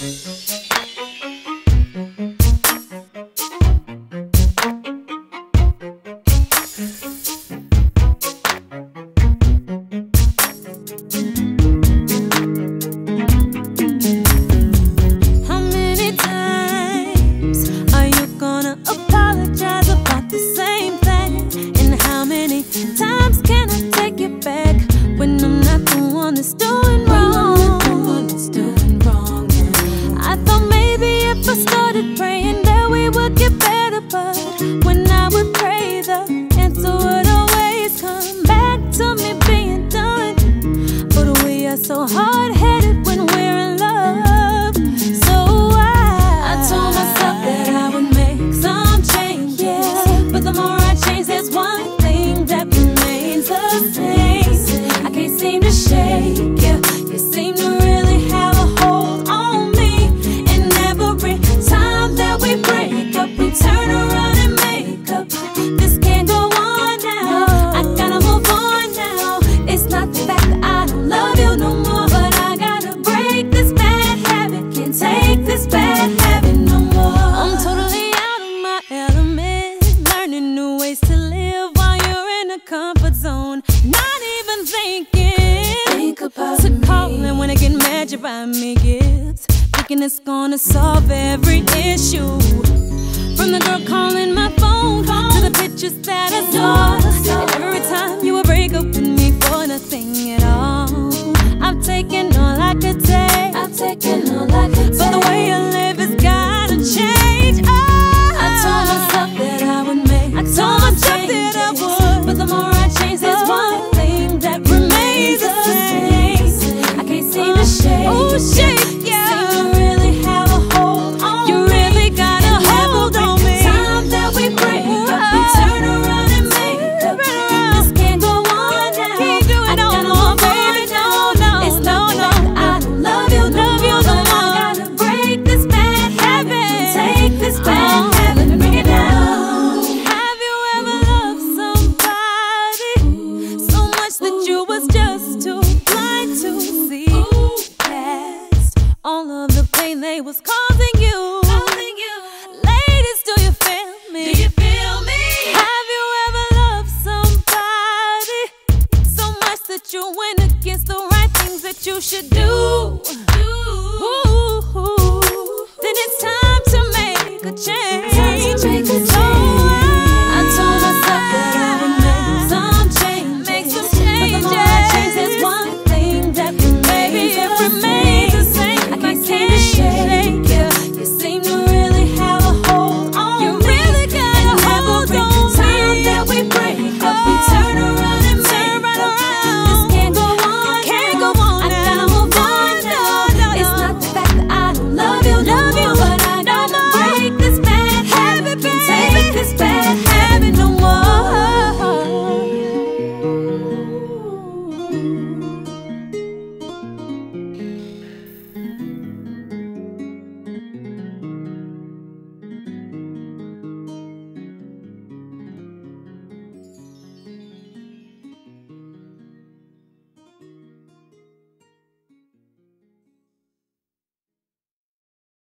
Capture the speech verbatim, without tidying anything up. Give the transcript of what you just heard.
When I would pray, the answer would always come back to me being done. But we are so hard-headed when we're in love. So I, I told myself that I would make some changes, but the more I change, there's one thing that remains the same. I can't seem to shake you. You seem to really have a hold on me. And every time that we break up, we turn around. Comfort zone, not even thinking Think about to call and when I get mad you buy me gifts, thinking it's gonna solve every issue. From the girl calling my phone, phone to the pictures that I saw. And every time you would break up with me for nothing at all. I've taken all I could take, I've taken all I could take, but the way you live has gotta change. Oh, I told myself that I would make I told myself that I would. But the more I change, there's one thing that remains the same. I can't seem to shake. Oh, shake, yeah. Seem to really have a hold on you. Really got a hold on me. Time that we break up, we turn around and make up. This can't go on now. Can't do it no more, baby. No, no, it's no, no. I don't love you, love you no more. I gotta break this bad habit. Take this bad habit and bring it down. All of the pain they was causing you. causing you. Ladies, do you feel me? Do you feel me? Have you ever loved somebody so much that you went against the right things that you should do?